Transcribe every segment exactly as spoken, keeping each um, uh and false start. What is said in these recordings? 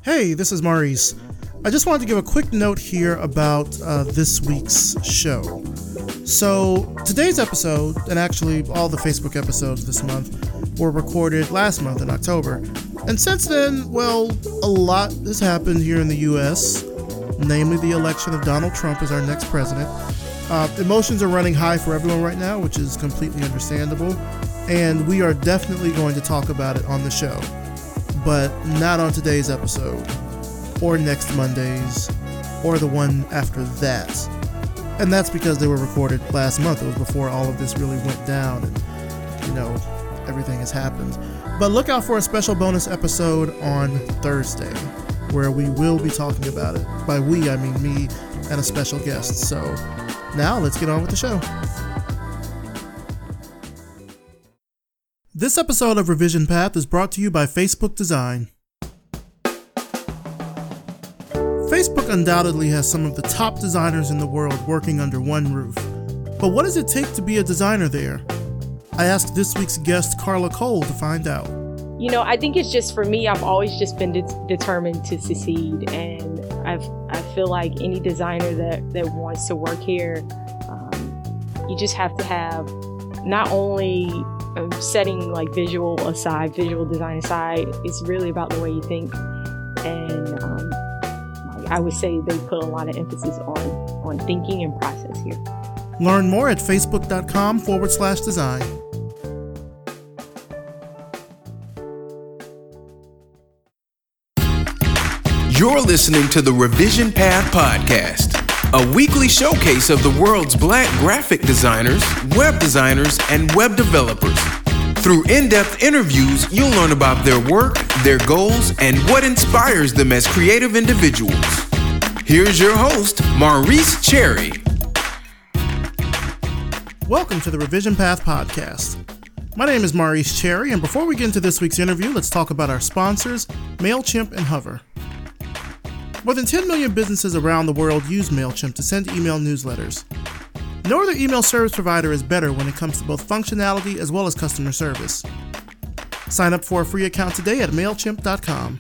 Hey, this is Maurice. I just wanted to give a quick note here about uh, this week's show. So, today's episode, and actually all the Facebook episodes this month, were recorded last month in October. And since then, well, a lot has happened here in the U S, namely the election of Donald Trump as our next president. Uh, emotions are running high for everyone right now, which is completely understandable, and we are definitely going to talk about it on the show, but not on today's episode, or next Monday's, or the one after that. And that's because they were recorded last month. It was before all of this really went down and, you know, everything has happened. But look out for a special bonus episode on Thursday, where we will be talking about it. By we, I mean me and a special guest. So now let's get on with the show. This episode of Revision Path is brought to you by Facebook Design. Facebook undoubtedly has some of the top designers in the world working under one roof. But what does it take to be a designer there? I asked this week's guest, Carla Cole, to find out. You know, I think it's just, for me, I've always just been de- determined to succeed. And I've, I feel like any designer that, that wants to work here, um, you just have to have not only um, setting like visual aside, visual design aside, it's really about the way you think. And um, like I would say they put a lot of emphasis on, on thinking and process here. Learn more at facebook.com forward slash design. You're listening to the Revision Path Podcast, a weekly showcase of the world's Black graphic designers, web designers, and web developers. Through in-depth interviews, you'll learn about their work, their goals, and what inspires them as creative individuals. Here's your host, Maurice Cherry. Welcome to the Revision Path Podcast. My name is Maurice Cherry, and before we get into this week's interview, let's talk about our sponsors, MailChimp and Hover. More than ten million businesses around the world use MailChimp to send email newsletters. No other email service provider is better when it comes to both functionality as well as customer service. Sign up for a free account today at MailChimp dot com.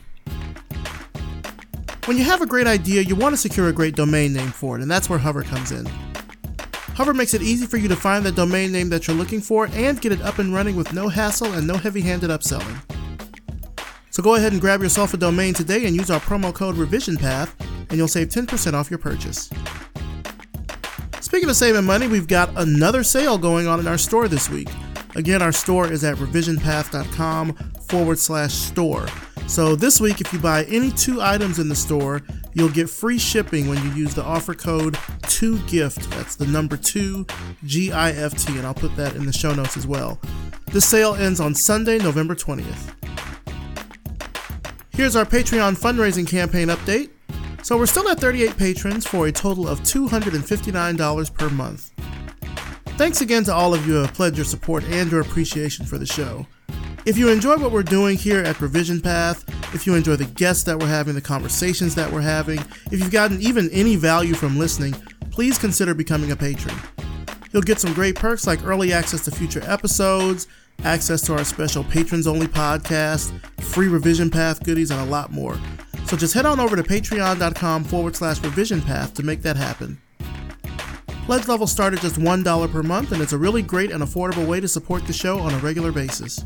When you have a great idea, you want to secure a great domain name for it, and that's where Hover comes in. Hover makes it easy for you to find the domain name that you're looking for and get it up and running with no hassle and no heavy-handed upselling. So go ahead and grab yourself a domain today and use our promo code RevisionPath, and you'll save ten percent off your purchase. Speaking of saving money, we've got another sale going on in our store this week. Again, our store is at revisionpath.com forward slash store. So this week, if you buy any two items in the store, you'll get free shipping when you use the offer code two gift. That's the number two, G I F T, and I'll put that in the show notes as well. This sale ends on Sunday, November twentieth. Here's our Patreon fundraising campaign update. So we're still at thirty-eight patrons for a total of two hundred fifty-nine dollars per month. Thanks again to all of you who have pledged your support and your appreciation for the show. If you enjoy what we're doing here at Revision Path, if you enjoy the guests that we're having, the conversations that we're having, if you've gotten even any value from listening, please consider becoming a patron. You'll get some great perks like early access to future episodes, access to our special patrons-only podcast, free Revision Path goodies, and a lot more. So just head on over to patreon.com forward slash Revision Path to make that happen. Pledge levels start at just one dollar per month, and it's a really great and affordable way to support the show on a regular basis.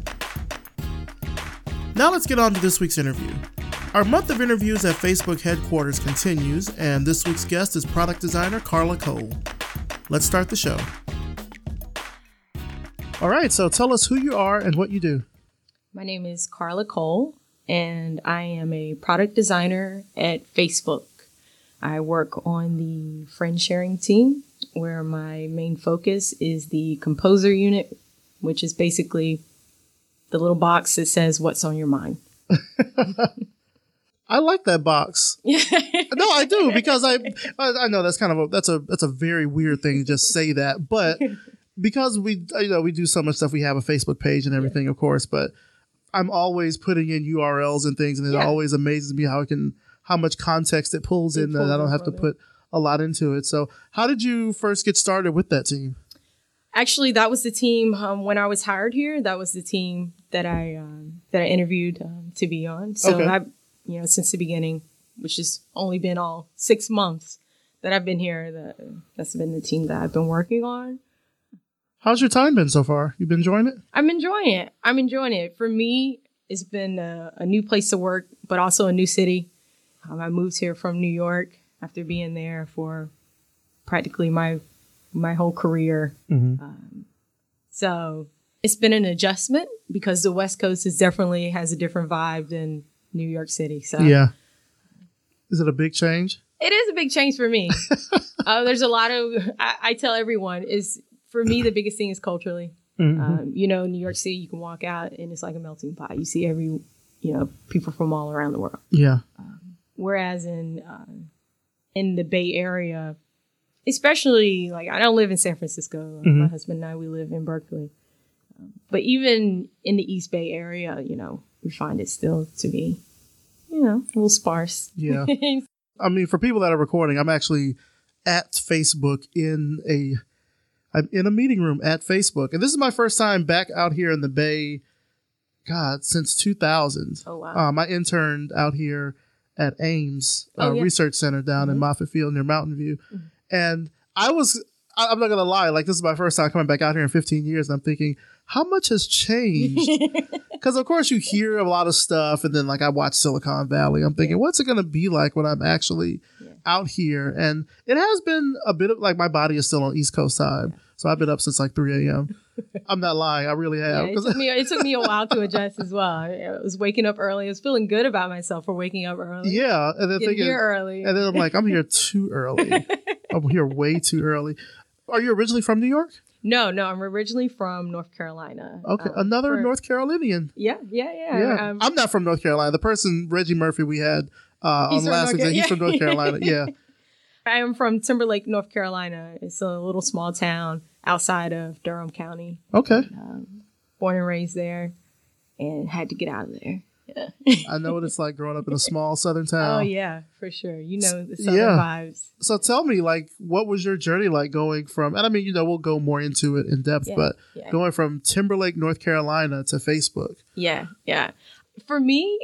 Now let's get on to this week's interview. Our month of interviews at Facebook headquarters continues, and this week's guest is product designer Carla Cole. Let's start the show. All right, so tell us who you are and what you do. My name is Carla Cole, and I am a product designer at Facebook. I work on the friend sharing team, where my main focus is the composer unit, which is basically the little box that says what's on your mind. I like that box. No, I do, because I I know that's kind of a that's a that's a very weird thing to just say that, but because we you know we do so much stuff, we have a Facebook page and everything, yeah. Of course, but I'm always putting in U R Ls and things, and it yeah. always amazes me how it can how much context it pulls it in, and I don't have to put a lot into it. So, how did you first get started with that team? Actually, that was the team um, when I was hired here. That was the team that I um, that I interviewed um, to be on. So, okay. I you know, since the beginning, which has only been all six months that I've been here. The, that's been the team that I've been working on. How's your time been so far? You been enjoying it? I'm enjoying it. I'm enjoying it. For me, it's been a, a new place to work, but also a new city. Um, I moved here from New York after being there for practically my my whole career. Mm-hmm. Um, so it's been an adjustment because the West Coast is definitely has a different vibe than New York City. So yeah. Is it a big change? It is a big change for me. uh, there's a lot of, I, I tell everyone, is for me, the biggest thing is culturally. Mm-hmm. Um, you know, New York City, you can walk out and it's like a melting pot. You see every, you know, people from all around the world. Yeah. Um, whereas in, uh, in the Bay Area, especially like, I don't live in San Francisco. Mm-hmm. My husband and I, we live in Berkeley. Um, but even in the East Bay Area, you know, we find it still to be, you know, a little sparse. Yeah. I mean, for people that are recording, I'm actually at Facebook in a, I'm in a meeting room at Facebook. And this is my first time back out here in the Bay, God, since two thousand. Oh, wow. Um, I interned out here at Ames Oh, uh, yeah. Research Center down Mm-hmm. in Moffett Field near Mountain View. Mm-hmm. And I was, I, I'm not going to lie, like this is my first time coming back out here in fifteen years. And I'm thinking, how much has changed? Because of course you hear a lot of stuff. And then like I watch Silicon Valley. I'm thinking, Yeah. what's it going to be like when I'm actually Yeah. out here? And it has been a bit of like my body is still on East Coast time. So I've been up since like three a.m. I'm not lying. I really Yeah, have. it, 'Cause- took me, it took me a while to adjust as well. I, I was waking up early. I was feeling good about myself for waking up early. yeah. And then Getting thinking, here early. and then I'm like, I'm here too early. I'm here way too early. Are you originally from New York? No, no, I'm originally from North Carolina. Okay. Um, Another for- North Carolinian. Yeah, yeah, yeah. Yeah. Um, I'm not from North Carolina. The person, Reggie Murphy, we had uh, He's on from last North week, Car- he's yeah. from North Carolina. Yeah. I am from Timberlake, North Carolina. It's a little small town outside of Durham County. Okay. Um, born and raised there, and had to get out of there. Yeah. I know what it's like growing up in a small southern town. Oh yeah, for sure. You know the southern Yeah. vibes. So tell me, like, what was your journey like going from, and I mean, you know, we'll go more into it in depth, Yeah, but yeah. going from Timberlake, North Carolina to Facebook. Yeah, yeah. For me,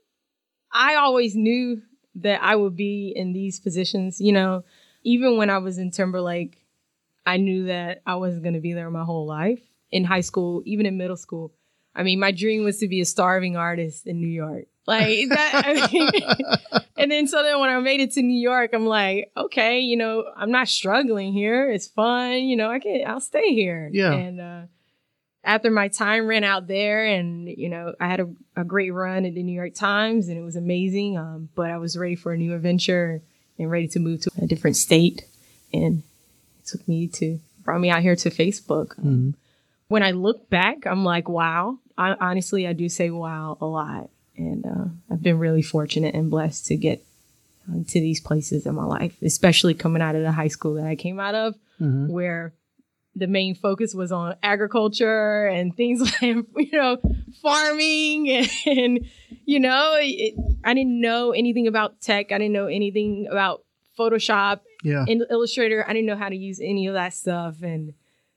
I always knew that I would be in these positions. You know, even when I was in Timberlake, I knew that I wasn't going to be there my whole life. In high school, even in middle school. I mean, my dream was to be a starving artist in New York. Like that. I mean, and then so then when I made it to New York, I'm like, okay, you know, I'm not struggling here. It's fun. You know, I can, I'll stay here. Yeah. And, uh, after my time ran out there and, you know, I had a, a great run at the New York Times and it was amazing. Um, but I was ready for a new adventure and ready to move to a different state. And it took me to, brought me out here to Facebook. Um, Mm-hmm. When I look back, I'm like, wow. I, honestly, I do say wow a lot. And uh, I've been really fortunate and blessed to get uh, to these places in my life, especially coming out of the high school that I came out of, Mhm. where the main focus was on agriculture and things like, you know, farming and, and you know, it, I didn't know anything about tech. I didn't know anything about Photoshop Yeah. and Illustrator. I didn't know how to use any of that stuff. And,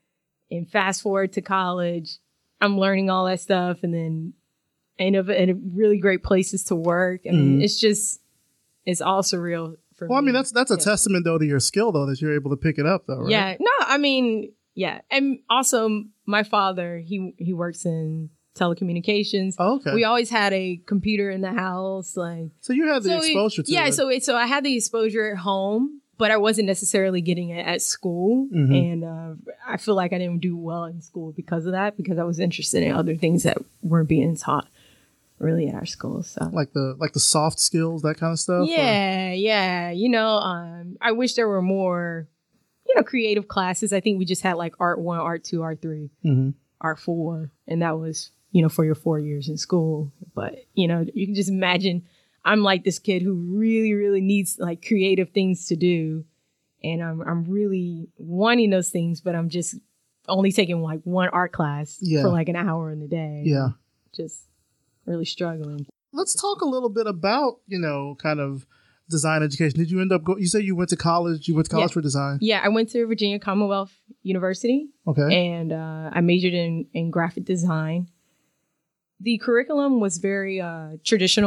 and fast forward to college, I'm learning all that stuff and then end up in really great places to work. I mean, Mhm. it's just, it's all surreal for Well, I me. mean, that's that's a Yeah. testament, though, to your skill, though, that you're able to pick it up, though, right? Yeah. No, I mean, yeah. And also my father, he, he works in telecommunications. Oh, okay. We always had a computer in the house. Like, So you had the so it- exposure to yeah. it. So it, so I had the exposure at home, but I wasn't necessarily getting it at school. Mhm. And, uh, I feel like I didn't do well in school because of that, because I was interested in other things that weren't being taught really at our school. So. like the like the soft skills, that kind of stuff? or- Yeah, yeah. You know, um, I wish there were more, you know, creative classes. I think we just had like art one, art two, art three, Mhm. art four, and that was, you know, for your four years in school. But, you know, you can just imagine I'm like this kid who really, really needs like creative things to do. And I'm I'm really wanting those things, but I'm just only taking like one art class Yeah. for like an hour in the day. Yeah. Just really struggling. Let's talk a little bit about, you know, kind of design education. Did you end up go? You say you went to college. You went to college Yeah. for design. Yeah, I went to Virginia Commonwealth University. Okay. And uh, I majored in, in graphic design. The curriculum was very uh, traditional.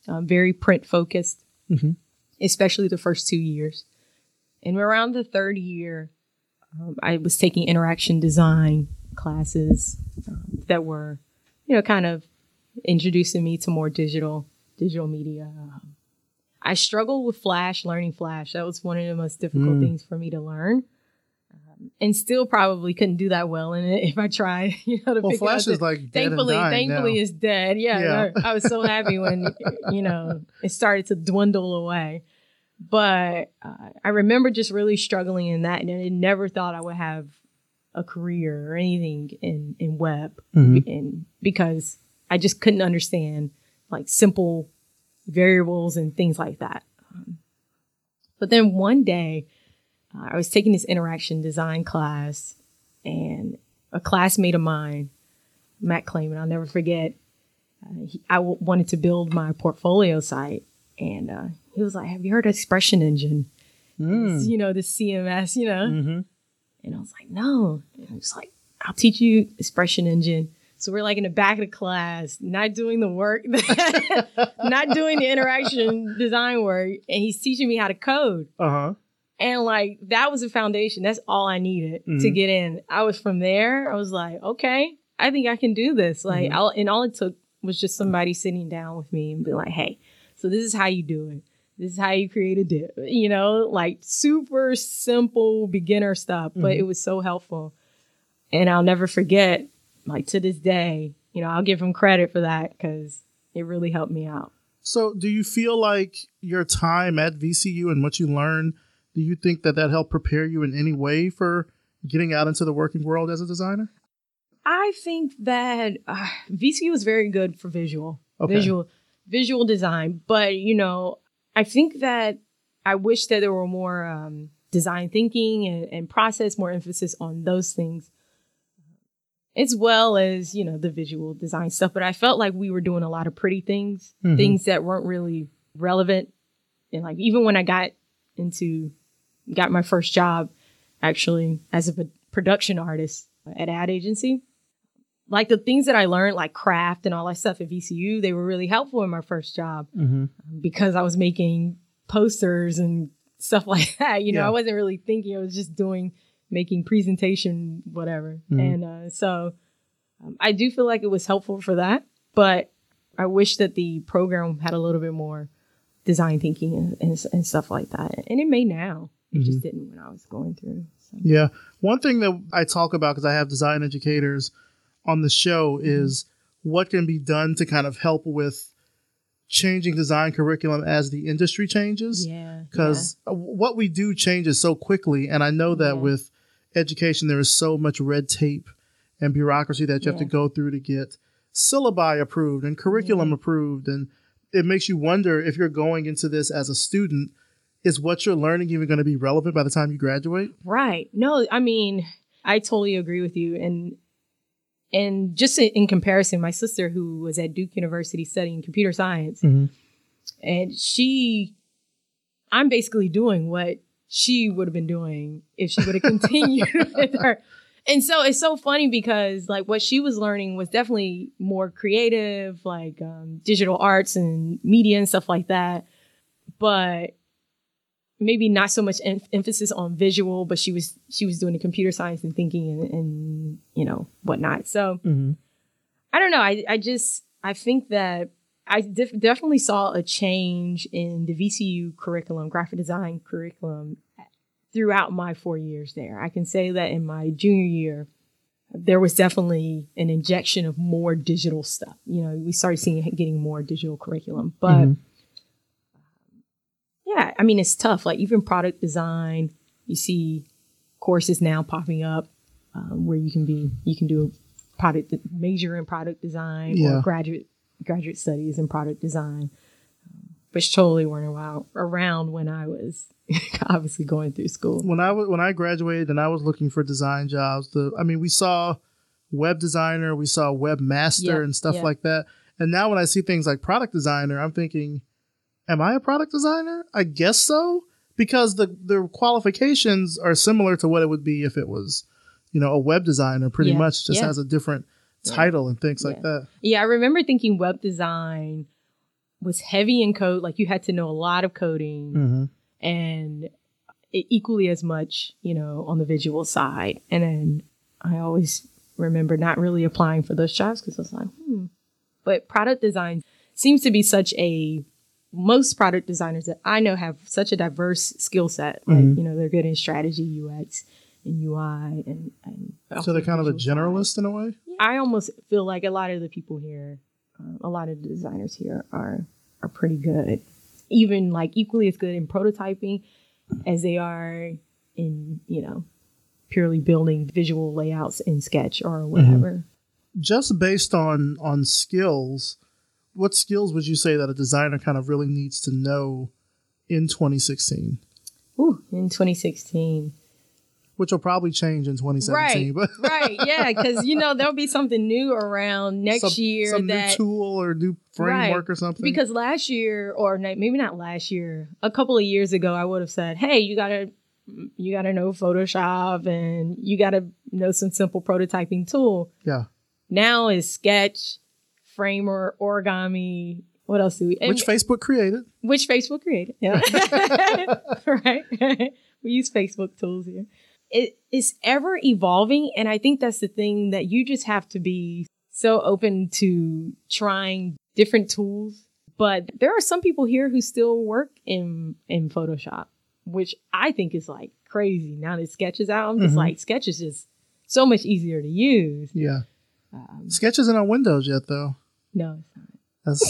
um, very print focused, Mm-hmm. especially the first two years. And around the third year, um, I was taking interaction design classes um, that were, you know, kind of introducing me to more digital, digital media. Um, I struggled with Flash, learning Flash. That was one of the most difficult Mm. things for me to learn. Um, and still probably couldn't do that well in it if I tried, you know, to Well, pick it Flash up. is like dead Thankfully, and dying thankfully now. it's dead. Yeah, Yeah. no, I was so happy when, you know, it started to dwindle away. But uh, I remember just really struggling in that, and I never thought I would have a career or anything in, in web, Mhm. and because I just couldn't understand like simple variables and things like that. Um, but then one day, uh, I was taking this interaction design class, and a classmate of mine, Matt Clayman, I'll never forget, uh, he, I w- wanted to build my portfolio site, and uh, he was like, "Have you heard of Expression Engine? Mm. It's, you know, the C M S, you know?" Mm-hmm. And I was like, "No." And I was like, "I'll teach you Expression Engine." So we're like in the back of the class, not doing the work, not doing the interaction design work. And he's teaching me how to code. Uh-huh. And like, that was the foundation. That's all I needed to Mhm. get in. I was from there. I was like, okay, I think I can do this. Like, Mhm. I'll, and all it took was just somebody sitting down with me and be like, "Hey, so this is how you do it. This is how you create a div," you know, like super simple beginner stuff, but Mhm. it was so helpful. And I'll never forget, like to this day, you know, I'll give him credit for that because it really helped me out. So do you feel like your time at V C U and what you learned, do you think that that helped prepare you in any way for getting out into the working world as a designer? I think that uh, V C U is very good for visual, Okay. visual, visual design. But, you know, I think that I wish that there were more um, design thinking and, and process, more emphasis on those things, as well as, you know, the visual design stuff. But I felt like we were doing a lot of pretty things, Mhm. things that weren't really relevant. And like, even when I got into, got my first job, actually, as a p- production artist at ad agency, like the things that I learned, like craft and all that stuff at V C U, they were really helpful in my first job Mm-hmm. because I was making posters and stuff like that. You know, Yeah. I wasn't really thinking, I was just doing, making presentation, whatever. Mhm. And uh, so um, I do feel like it was helpful for that, but I wish that the program had a little bit more design thinking and, and, and stuff like that. And it may now. It Mhm. just didn't when I was going through. So. Yeah. One thing that I talk about, because I have design educators on the show, is what can be done to kind of help with changing design curriculum as the industry changes. Yeah. Because what we do changes so quickly. And I know that Yeah. with education, there is so much red tape and bureaucracy that you have to Yeah. go through to get syllabi approved and curriculum Yeah. approved. And it makes you wonder, if you're going into this as a student, is what you're learning even going to be relevant by the time you graduate? Right. No, I mean, I totally agree with you. And and just in, in comparison, my sister, who was at Duke University studying computer science, Mhm. and she, I'm basically doing what she would have been doing if she would have continued with her. And so it's so funny because like what she was learning was definitely more creative, like um, digital arts and media and stuff like that. But maybe not so much em- emphasis on visual, but she was she was doing the computer science and thinking and, and you know whatnot. So Mm-hmm. I don't know. I I just I think that I def- definitely saw a change in the V C U curriculum, graphic design curriculum, throughout my four years there. I can say that in my junior year, there was definitely an injection of more digital stuff. You know, we started seeing getting more digital curriculum, but. Mhm. Yeah, I mean, it's tough. Like even product design, you see courses now popping up um, where you can be, you can do a product major in product design Yeah. or graduate graduate studies in product design, um, which totally weren't around, around when I was obviously going through school. When I was when I graduated and I was looking for design jobs, the I mean, we saw web designer, we saw webmaster Yeah, and stuff yeah. like that. And now when I see things like product designer, I'm thinking, am I a product designer? I guess so, because the the qualifications are similar to what it would be if it was, you know, a web designer. Pretty Yeah, much, just yeah. has a different title and things like Yeah. that. Yeah, I remember thinking web design was heavy in code. Like you had to know a lot of coding Mm-hmm. and it, equally as much, you know, on the visual side. And then I always remember not really applying for those jobs because I was like, hmm. But product design seems to be such a, most product designers that I know have such a diverse skill set. Like, Mhm. you know, they're good in strategy, U X, and U I. And, and So they're kind of a visual side. generalist in a way? I almost feel like a lot of the people here, um, a lot of the designers here are are pretty good. Even like equally as good in prototyping as they are in, you know, purely building visual layouts in Sketch or whatever. Just based on on skills, what skills would you say that a designer kind of really needs to know in twenty sixteen? Ooh, in twenty sixteen. Which will probably change in twenty seventeen. Right, but right, yeah, because, you know, there'll be something new around next some, year. some that new tool or new framework right, or something. Because last year, or na- maybe not last year, a couple of years ago, I would have said, hey, you gotta you gotta know Photoshop and you gotta know some simple prototyping tool. yeah. Now is Sketch, Framer, Origami. What else do we? and- Which Facebook created. which Facebook created. Yeah. Right. We use Facebook tools here. It is ever evolving. And I think that's the thing that you just have to be so open to trying different tools. But there are some people here who still work in, in Photoshop, which I think is like crazy. Now that Sketch is out, I'm just Mhm. like, Sketch is just so much easier to use. Yeah. Um, Sketch isn't on Windows yet, though. no, it's not. That's,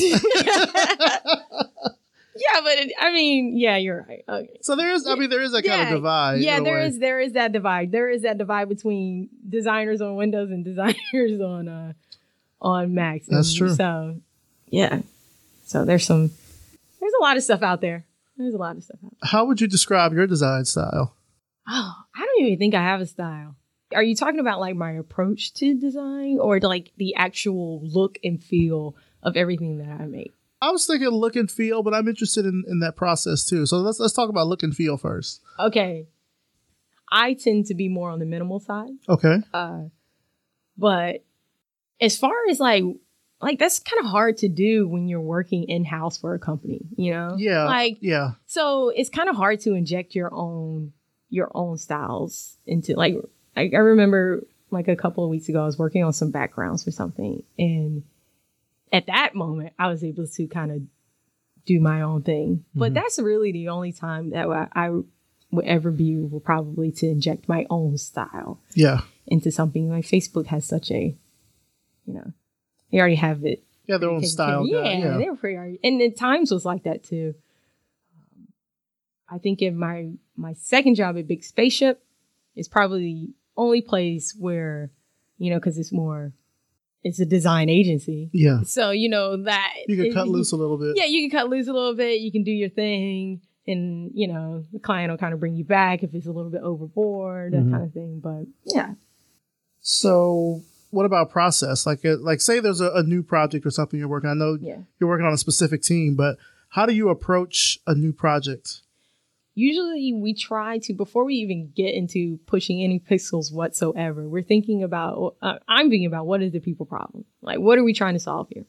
Yeah, but it, I mean, yeah, you're right. Okay. so there is, I mean, there is that kind of divide. Yeah, in a there way. is there is that divide. There is that divide between designers on Windows and designers on uh on Macs. That's And true. So yeah. So there's some there's a lot of stuff out there. There's a lot of stuff out there. How would you describe your design style? Oh, I don't even think I have a style. Are you talking about like my approach to design or like the actual look and feel of everything that I make? I was thinking look and feel, but I'm interested in, in that process too. So let's let's talk about look and feel first. Okay. I tend to be more on the minimal side. Okay. Uh, but as far as like, like that's kind of hard to do when you're working in house for a company, you know? Yeah. Like, yeah. so it's kind of hard to inject your own, your own styles into like, I, I remember like a couple of weeks ago, I was working on some backgrounds for something. And at that moment, I was able to kind of do my own thing. But Mhm. that's really the only time that I, I would ever be able probably to inject my own style Yeah. into something. Like Facebook has such a, you know, they already have it. Yeah, their own taken style. care of. guy, Yeah, Yeah. they were pretty already. And at times was like that too. Um, I think in my my second job at Big Spaceship is probably the only place where, you know, because it's more, it's a design agency. Yeah. So, you know, that You can it- cut loose a little bit. Yeah, you can cut loose a little bit. You can do your thing. And, you know, the client will kind of bring you back if it's a little bit overboard, that Mhm. kind of thing. But yeah. So what about process? Like, uh, like say there's a, a new project or something you're working on. I know Yeah. you're working on a specific team, but how do you approach a new project? Usually we try to, before we even get into pushing any pixels whatsoever, we're thinking about, uh, I'm thinking about what is the people problem? Like, what are we trying to solve here?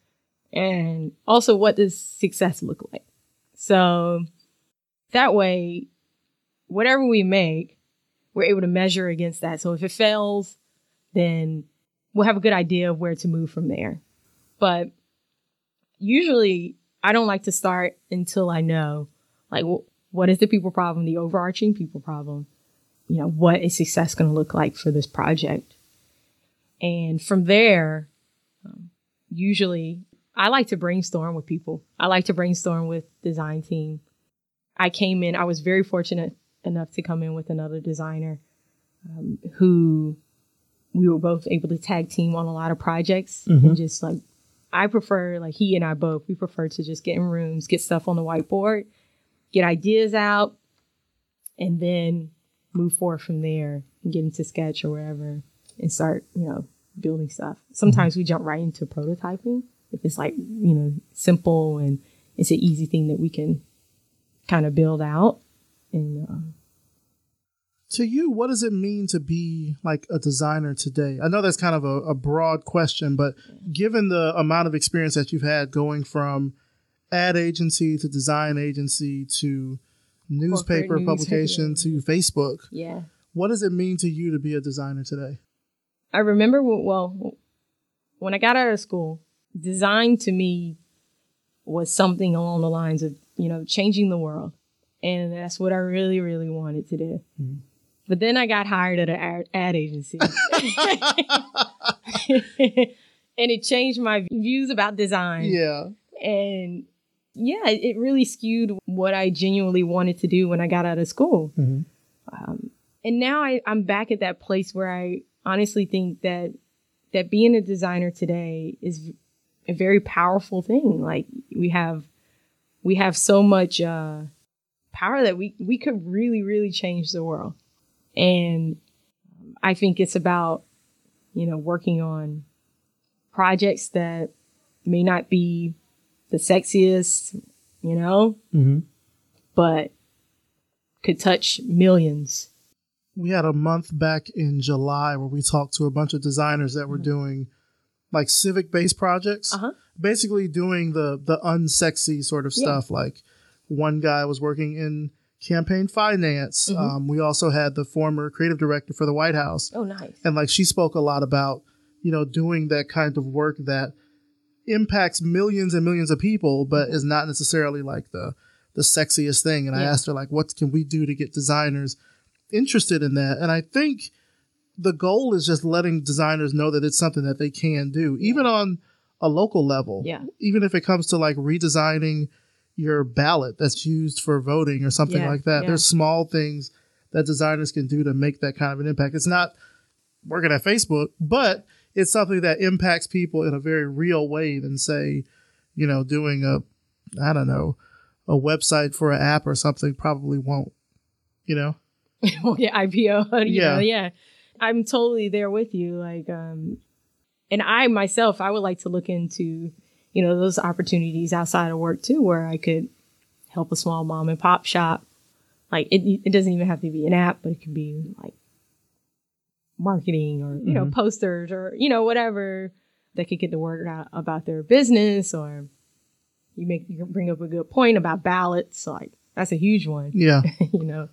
And also, what does success look like? So that way, whatever we make, we're able to measure against that. So if it fails, then we'll have a good idea of where to move from there. But usually I don't like to start until I know, like, wh- what is the people problem, the overarching people problem? You know, what is success going to look like for this project? And from there, um, usually I like to brainstorm with people. I like to brainstorm with design team. I came in, I was very fortunate enough to come in with another designer um, who we were both able to tag team on a lot of projects Mhm. and just like, I prefer, like he and I both, we prefer to just get in rooms, get stuff on the whiteboard, get ideas out, and then move forward from there and get into Sketch or wherever and start, you know, building stuff. Sometimes we jump right into prototyping if it's like, you know, simple and it's an easy thing that we can kind of build out. And um, To you, what does it mean to be like a designer today? I know that's kind of a, a broad question, but given the amount of experience that you've had going from ad agency to design agency to newspaper Corporate news, publication to Facebook. Yeah. What does it mean to you to be a designer today? I remember, well, when I got out of school, design to me was something along the lines of, you know, changing the world. And that's what I really, really wanted to do. Mm-hmm. But then I got hired at an ad agency. And it changed my views about design. Yeah. And yeah, it really skewed what I genuinely wanted to do when I got out of school. Mm-hmm. Um, and now I, I'm back at that place where I honestly think that that being a designer today is a very powerful thing. Like we have we have so much uh, power that we, we could really, really change the world. And I think it's about, you know, working on projects that may not be the sexiest, you know, mm-hmm. but could touch millions. We had a month back in July where we talked to a bunch of designers that were mm-hmm. doing like civic-based projects, uh-huh. basically doing the the unsexy sort of stuff. Yeah. Like one guy was working in campaign finance. Mm-hmm. Um, we also had the former creative director for the White House. Oh, nice. And like she spoke a lot about, you know, doing that kind of work that impacts millions and millions of people, but is not necessarily like the the sexiest thing. And yeah. I asked her, like, what can we do to get designers interested in that? And I think the goal is just letting designers know that it's something that they can do, even on a local level. Yeah. Even if it comes to like redesigning your ballot that's used for voting or something yeah. like that. Yeah. There's small things that designers can do to make that kind of an impact. It's not working at Facebook, but it's something that impacts people in a very real way than, say, you know, doing a, I don't know, a website for an app or something probably won't, you know? Well, yeah, I P O. You yeah. know, yeah. I'm totally there with you. Like, um, and I myself, I would like to look into, you know, those opportunities outside of work too, where I could help a small mom and pop shop. Like, it, it doesn't even have to be an app, but it could be like marketing or, you mm-hmm. know, posters or, you know, whatever that could get the word out about their business. Or you make, you bring up a good point about ballots. Like, that's a huge one. Yeah. You know,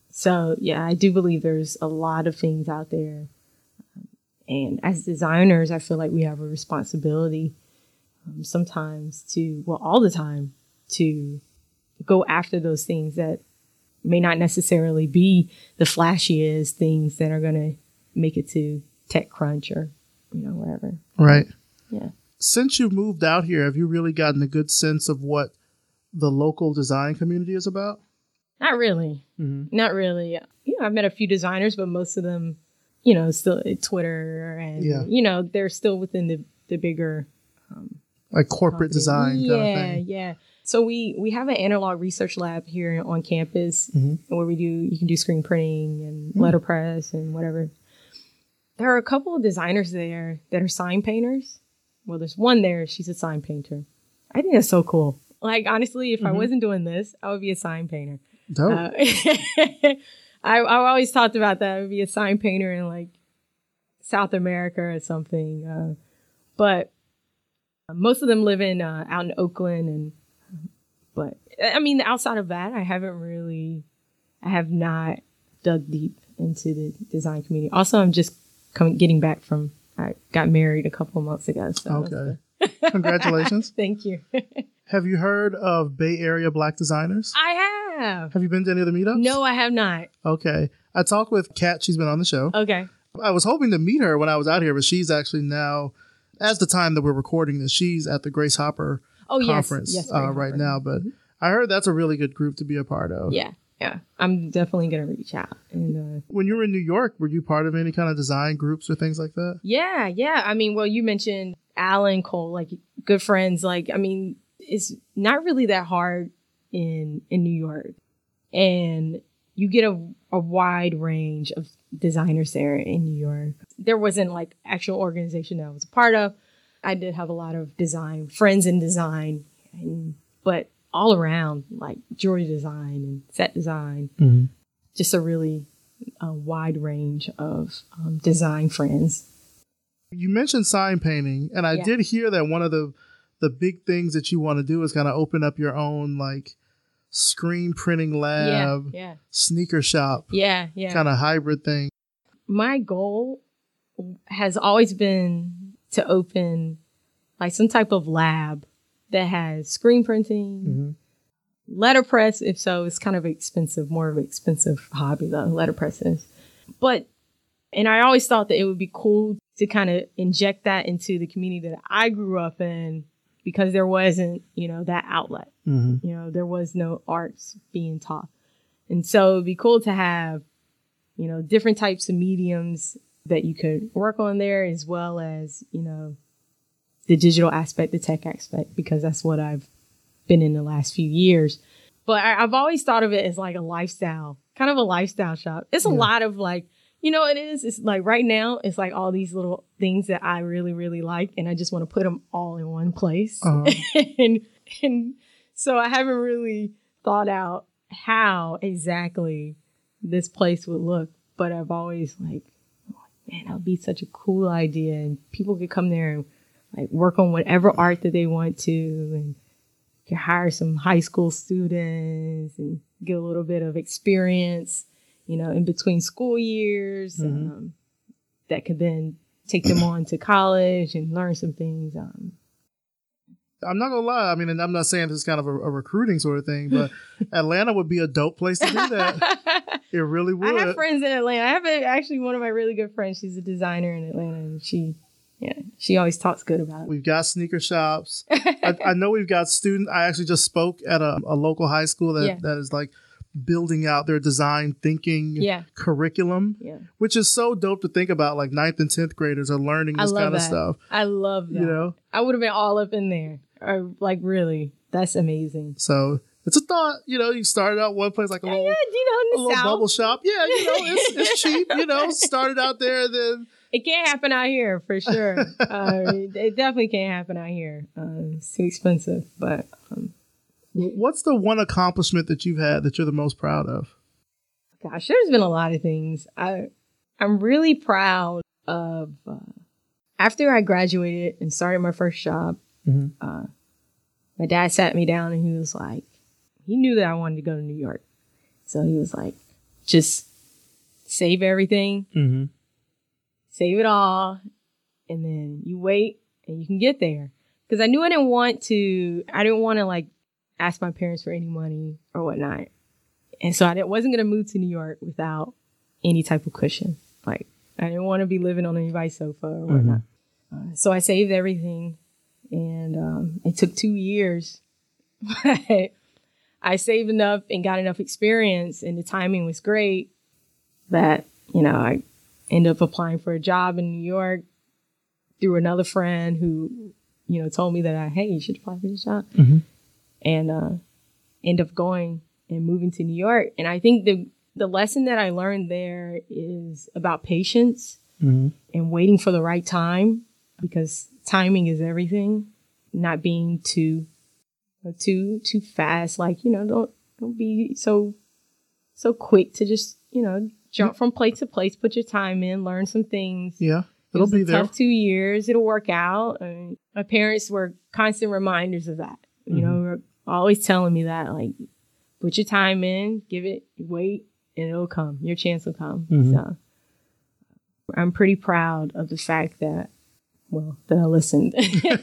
so yeah, I do believe there's a lot of things out there. Um, and as designers, I feel like we have a responsibility um, sometimes to, well, all the time to go after those things that may not necessarily be the flashiest things that are going to make it to TechCrunch or, you know, wherever. Right. Yeah. Since you've moved out here, have you really gotten a good sense of what the local design community is about? Not really. Mm-hmm. Not really. You know, I've met a few designers, but most of them, you know, still at Twitter and, yeah. you know, they're still within the, the bigger... Um, like corporate company. Design yeah, kind of thing. Yeah, yeah. So we, we have an analog research lab here on campus mm-hmm. where we do, you can do screen printing and mm-hmm. letterpress and whatever. There are a couple of designers there that are sign painters. Well, there's one there. She's a sign painter. I think that's so cool. Like, honestly, if mm-hmm. I wasn't doing this, I would be a sign painter. Dope. Uh, I, I've always talked about that. I would be a sign painter in like South America or something. Uh, but most of them live in uh, out in Oakland, and but I mean, outside of that, I haven't really, I have not dug deep into the design community. Also, I'm just coming, getting back from, I got married a couple of months ago. So okay. Congratulations. Thank you. Have you heard of Bay Area Black designers? I have. Have you been to any of the meetups? No, I have not. Okay. I talked with Kat. She's been on the show. Okay. I was hoping to meet her when I was out here, but she's actually now, as the time that we're recording this, she's at the Grace Hopper oh, conference yes. Yes, uh, right Hopper. now. But mm-hmm. I heard that's a really good group to be a part of. Yeah. Yeah. I'm definitely going to reach out. And uh, when you were in New York, were you part of any kind of design groups or things like that? Yeah. Yeah. I mean, well, you mentioned Alan Cole, like good friends. Like, I mean, it's not really that hard in, in New York. And you get a, a wide range of designers there in New York. There wasn't like actual organization that I was a part of. I did have a lot of design, friends in design, and, but all around like jewelry design and set design, mm-hmm. just a really uh, wide range of um, design friends. You mentioned sign painting, and I yeah. did hear that one of the the big things that you want to do is kind of open up your own like screen printing lab, yeah, yeah. sneaker shop, yeah, yeah. kind of hybrid thing. My goal has always been to open like some type of lab that has screen printing, mm-hmm. letterpress. If so, it's kind of expensive, more of an expensive hobby though, letterpress is. But, and I always thought that it would be cool to kind of inject that into the community that I grew up in because there wasn't, you know, that outlet. Mm-hmm. You know, there was no arts being taught. And so it'd be cool to have, you know, different types of mediums that you could work on there, as well as, you know, the digital aspect, the tech aspect, because that's what I've been in the last few years. But I, I've always thought of it as like a lifestyle, kind of a lifestyle shop. It's yeah. a lot of like, you know, it is. It's like right now, it's like all these little things that I really, really like. And I just want to put them all in one place. Uh-huh. and, and so I haven't really thought out how exactly this place would look. But I've always like, oh, man, that would be such a cool idea. And people could come there and like work on whatever art that they want to. And you can hire some high school students and get a little bit of experience, you know, in between school years, mm-hmm. um, that could then take them on to college and learn some things. Um, I'm not gonna lie. I mean, and I'm not saying this is kind of a, a recruiting sort of thing, but Atlanta would be a dope place to do that. It really would. I have friends in Atlanta. I have a, actually one of my really good friends. She's a designer in Atlanta, and she, yeah, she always talks good about it. We've got sneaker shops. I, I know we've got students. I actually just spoke at a, a local high school that, yeah. that is like building out their design thinking yeah. curriculum, yeah. which is so dope to think about. Like ninth and tenth graders are learning this kind that. of stuff. I love that. You know, I would have been all up in there. Or like really, that's amazing. So it's a thought. You know, you started out one place like a yeah, little, yeah, you know, a little bubble shop. Yeah, you know, it's, it's cheap. You know, started out there, and then it can't happen out here for sure. uh, it, it definitely can't happen out here. Uh, it's too expensive. But um, what's the one accomplishment that you've had that you're the most proud of? Gosh, there's been a lot of things. I I'm really proud of uh, after I graduated and started my first job. Mm-hmm. Uh, my dad sat me down and he was like, he knew that I wanted to go to New York. So he was like, just save everything, mm-hmm. save it all, and then you wait and you can get there. Because I knew I didn't want to, I didn't want to like ask my parents for any money or whatnot. And so I didn't, wasn't going to move to New York without any type of cushion. Like, I didn't want to be living on anybody's sofa or whatnot. Mm-hmm. Uh, so I saved everything. And um, it took two years, but I saved enough and got enough experience, and the timing was great that, you know, I ended up applying for a job in New York through another friend who, you know, told me that, I, hey, you should apply for this job. Mm-hmm. And uh, end up going and moving to New York. And I think the, the lesson that I learned there is about patience mm-hmm. and waiting for the right time, because timing is everything. Not being too, too, too fast. Like, you know, don't, don't be so, so quick to just, you know, jump from place to place, put your time in, learn some things. Yeah. It'll it was be a there. Tough two years. It'll work out. I mean, my parents were constant reminders of that. You mm-hmm. know, were always telling me that, like, put your time in, give it, wait, and it'll come. Your chance will come. Mm-hmm. So I'm pretty proud of the fact that, well, that I listened.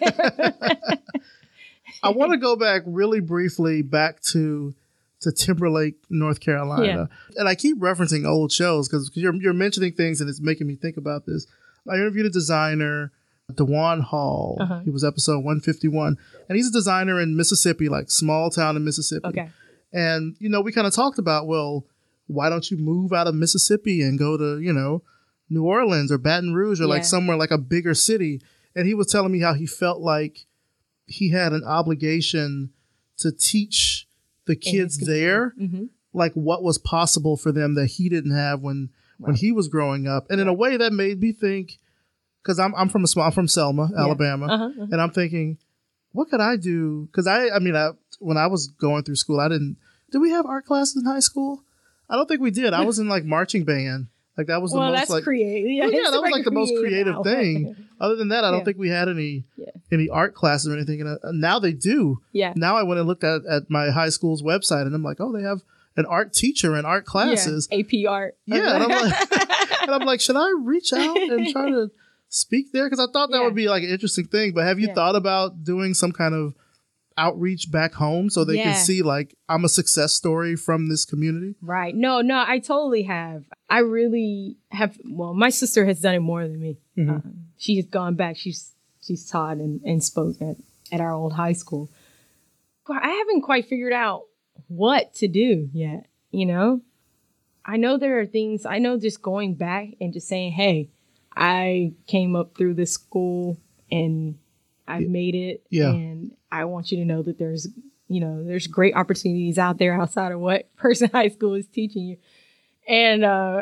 I want to go back really briefly back to to Timberlake, North Carolina. Yeah. And I keep referencing old shows because you're, you're mentioning things and it's making me think about this. I interviewed a designer, DeJuan Hall. Uh-huh. He was episode one fifty-one. And he's a designer in Mississippi, like small town in Mississippi. Okay. And, you know, we kind of talked about, well, why don't you move out of Mississippi and go to, you know, New Orleans or Baton Rouge or yeah. like somewhere like a bigger city. And he was telling me how he felt like he had an obligation to teach the kids there, mm-hmm. like what was possible for them that he didn't have when, right. when he was growing up. And in a way that made me think, cause I'm, I'm from a small, I'm from Selma, yeah. Alabama. Uh-huh, uh-huh. And I'm thinking, what could I do? Cause I, I mean, I, when I was going through school, I didn't, did we have art classes in high school? I don't think we did. I was in like marching band. Like that was the well, most that's like creative. Yeah, well, yeah, it's that was like like the most creative outlet. thing. Other than that, I don't Yeah. think we had any Yeah. any art classes or anything. And uh, now they do. Yeah. Now I went and looked at, at my high school's website, and I'm like, oh, they have an art teacher and art classes. Yeah. A P art. Yeah, and I'm like, and I'm like, should I reach out and try to speak there? Because I thought that Yeah. would be like an interesting thing. But have you Yeah. thought about doing some kind of outreach back home so they Yeah. can see like I'm a success story from this community? Right. No, no, I totally have. I really have. Well, my sister has done it more than me. Mhm. Um, she has gone back. She's she's taught and, and spoke at, at our old high school. But I haven't quite figured out what to do yet. You know, I know there are things. I know just going back and just saying, "Hey, I came up through this school and I've made it. Yeah. And I want you to know that there's, you know, there's great opportunities out there outside of what Person High School is teaching you." And uh,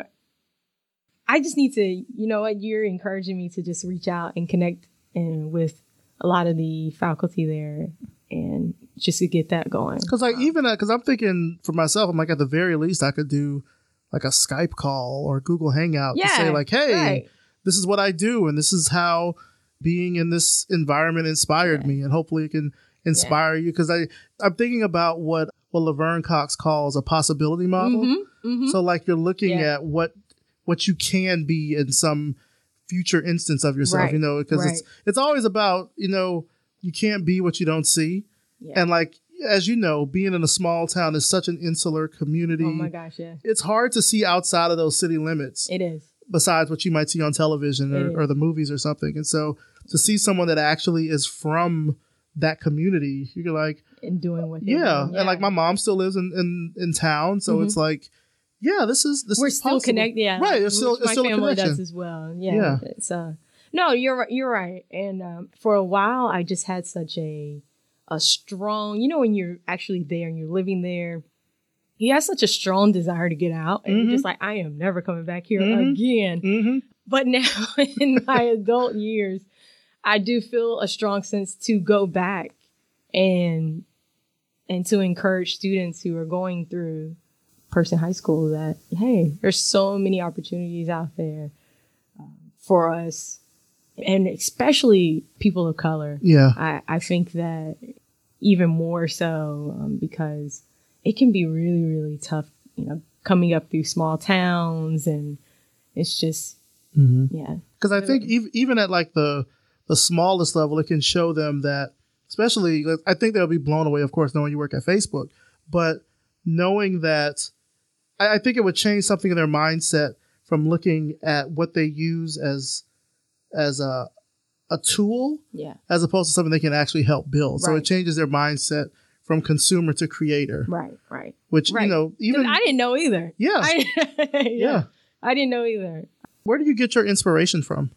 I just need to, you know what, you're encouraging me to just reach out and connect and with a lot of the faculty there and just to get that going. Because like even because I'm thinking for myself, I'm like at the very least I could do like a Skype call or Google Hangout to say Yeah, like, hey, right. this is what I do and this is how being in this environment inspired Yeah. me, and hopefully it can inspire you. Because I I'm thinking about what what Laverne Cox calls a possibility model. Mhm, mhm. So like you're looking Yeah. at what what you can be in some future instance of yourself, Right, you know, because it's right. it's always about, you know, you can't be what you don't see. Yeah. And like as you know, being in a small town is such an insular community. Oh my gosh, yeah. It's hard to see outside of those city limits It is. besides what you might see on television It or, is. or the movies or something. And so to see someone that actually is from that community, you're like, And doing what they're yeah. doing. And like my mom still lives in, in, in town. So Mhm. it's like, yeah, this is, this We're is still possible. connected. Yeah. Right. It's still, Which it's my still a family connection. does as well. Yeah. Yeah. It's, uh, no, you're right. You're right. And um, for a while, I just had such a, a strong, you know, when you're actually there and you're living there, you have such a strong desire to get out. And Mhm. you're just like, I am never coming back here Mhm. again. Mm-hmm. But now in my adult years, I do feel a strong sense to go back and and to encourage students who are going through Person High School that, hey, there's so many opportunities out there um, for us, and especially people of color. Yeah. I, I think that even more so um, because it can be really, really tough, you know, coming up through small towns, and it's just, Mm-hmm. yeah. Because I think ev- even at like the the smallest level, it can show them that, especially, like, I think they'll be blown away, of course, knowing you work at Facebook, but knowing that, I, I think it would change something in their mindset from looking at what they use as as a a tool Yeah. as opposed to something they can actually help build. So it Right. changes their mindset from consumer to creator, Right. Right. which Right. you know 'Cause even I didn't know either. yeah I, yeah. yeah. I didn't know either. Where do you get your inspiration from?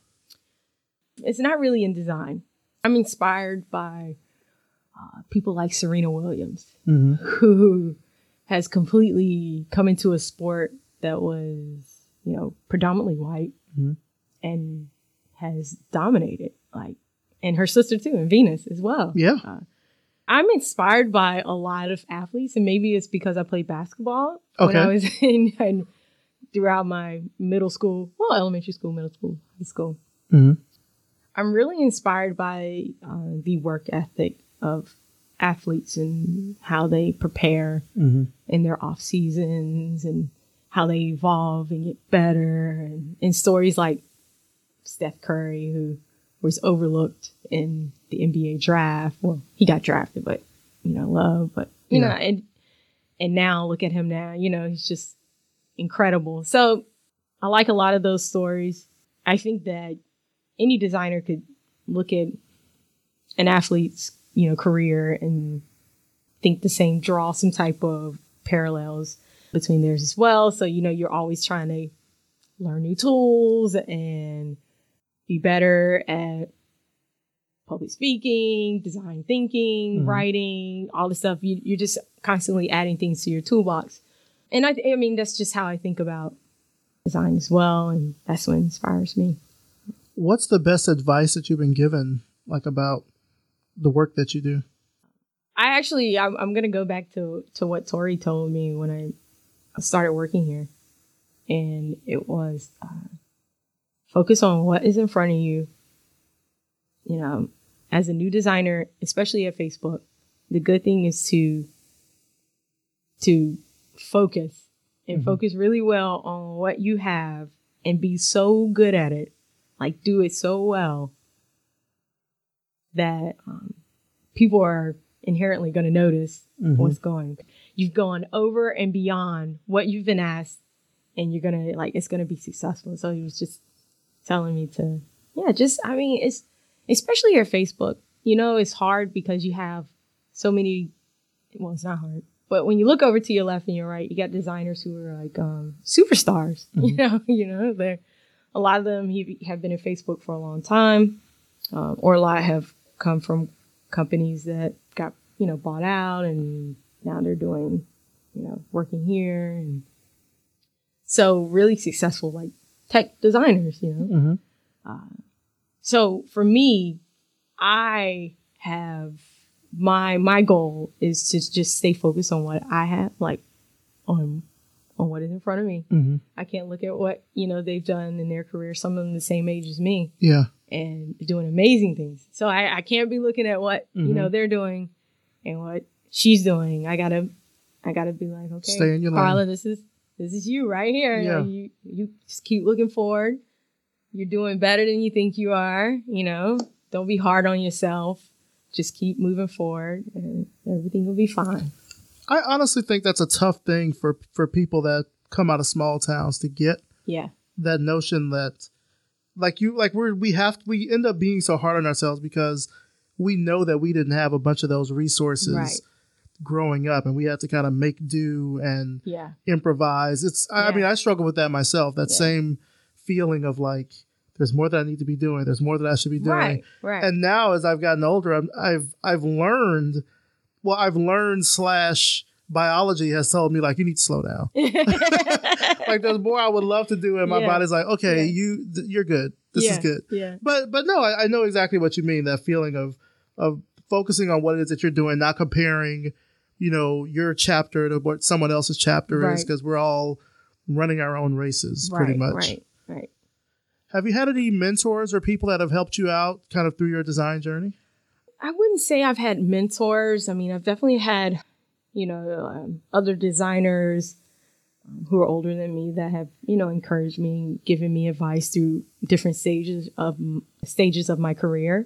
It's not really in design. I'm inspired by uh, people like Serena Williams, Mm-hmm. who has completely come into a sport that was, you know, predominantly white Mhm. and has dominated. Like, and her sister too, and Venus as well. Yeah. Uh, I'm inspired by a lot of athletes, and maybe it's because I played basketball when Okay. I was in, in throughout my middle school, well, elementary school, middle school, high school. Mm-hmm. I'm really inspired by uh, the work ethic of athletes and how they prepare Mm-hmm. in their off seasons and how they evolve and get better. And, and stories like Steph Curry, who was overlooked in the N B A draft. Well, he got drafted, but, you know, love, but, you Yeah. know, and, and now look at him now, you know, he's just incredible. So I like a lot of those stories. I think that any designer could look at an athlete's, you know, career and think the same, draw some type of parallels between theirs as well. So, you know, you're always trying to learn new tools and be better at public speaking, design thinking, Mhm. writing, all the stuff. You, you're just constantly adding things to your toolbox. And I, I mean, that's just how I think about design as well. And that's what inspires me. What's the best advice that you've been given, like about the work that you do? I actually, I'm, I'm going to go back to, to what Tori told me when I started working here. and it was uh, focus on what is in front of you. You know, as a new designer, especially at Facebook, the good thing is to to focus and mm-hmm. focus really well on what you have and be so good at it, like do it so well that um, people are inherently going to notice mm-hmm. what's going. You've gone over and beyond what you've been asked, and you're going to like, it's going to be successful. So he was just telling me to, yeah, just, I mean, it's, especially your Facebook, you know, it's hard because you have so many, well, it's not hard, but when you look over to your left and your right, you got designers who are like um, superstars, mm-hmm. you know, you know, they're, a lot of them he, have been in Facebook for a long time, um, or a lot have come from companies that got, you know, bought out and now they're doing, you know, working here. And so really successful, like tech designers, you know. Mm-hmm. Uh, so for me, I have my, my goal is to just stay focused on what I have, like on, on what is in front of me. Mm-hmm. I can't look at what, you know, they've done in their career. Some of them the same age as me. Yeah. And doing amazing things. So I, I can't be looking at what, mm-hmm. you know, they're doing and what she's doing. I gotta, I gotta be like, okay, stay in your Carla, lane. this is, this is you right here. Yeah. Like you, you just keep looking forward. You're doing better than you think you are. You know, don't be hard on yourself. Just keep moving forward and everything will be fine. I honestly think that's a tough thing for, for people that come out of small towns to get. Yeah. That notion that like you, like we're, we have, we end up being so hard on ourselves because we know that we didn't have a bunch of those resources right. growing up and we had to kind of make do and yeah. improvise. It's, I, yeah. I mean, I struggle with that myself. That yeah. same feeling of like, there's more that I need to be doing. There's more that I should be doing. Right, right. And now as I've gotten older, I'm, I've, I've learned, well, I've learned slash biology has told me like, you need to slow down. Like there's more I would love to do. And my yeah. body's like, okay, yeah. you, th- you're good. This yeah. is good. Yeah. But, but no, I, I know exactly what you mean. That feeling of, of focusing on what it is that you're doing, not comparing, you know, your chapter to what someone else's chapter right. is, because we're all running our own races right, pretty much. Right, right. Have you had any mentors or people that have helped you out kind of through your design journey? I wouldn't say I've had mentors. I mean, I've definitely had, you know, um, other designers um, who are older than me that have, you know, encouraged me, given me advice through different stages of stages of my career.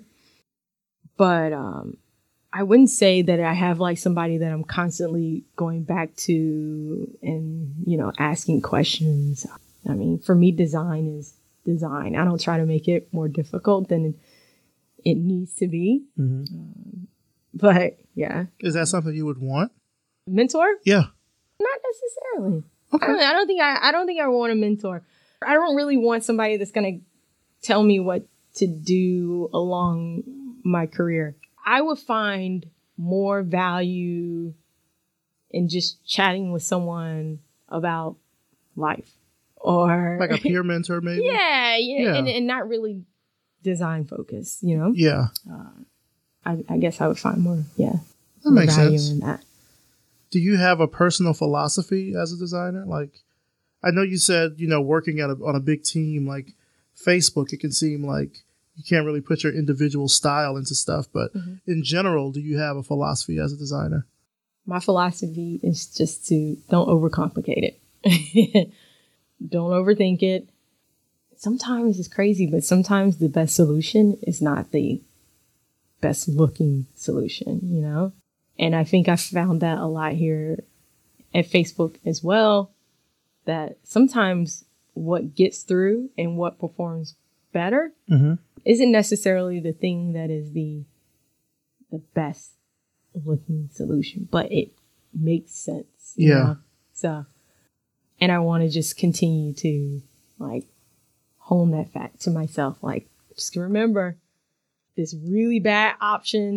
But um, I wouldn't say that I have like somebody that I'm constantly going back to and, you know, asking questions. I mean, for me, design is design. I don't try to make it more difficult than it needs to be. Mm-hmm. Um, but yeah. Is that something you would want? Mentor? Yeah. Not necessarily. Okay. I don't, I don't think I, I don't think I want a mentor. I don't really want somebody that's going to tell me what to do along my career. I would find more value in just chatting with someone about life. Or like a peer mentor, maybe? Yeah, yeah, yeah. And, and not really design focused, you know? Yeah. Uh, I, I guess I would find more, yeah. That more makes value sense. in that. Do you have a personal philosophy as a designer? Like, I know you said, you know, working at a, on a big team like Facebook, it can seem like you can't really put your individual style into stuff. But mm-hmm. in general, do you have a philosophy as a designer? My philosophy is just to don't overcomplicate it. Don't overthink it. Sometimes it's crazy, but sometimes the best solution is not the best looking solution, you know? And I think I found that a lot here at Facebook as well, that sometimes what gets through and what performs better mm-hmm. isn't necessarily the thing that is the the best looking solution, but it makes sense. You yeah. know? So, and I want to just continue to like hone that fact to myself. Like, just remember this really bad option,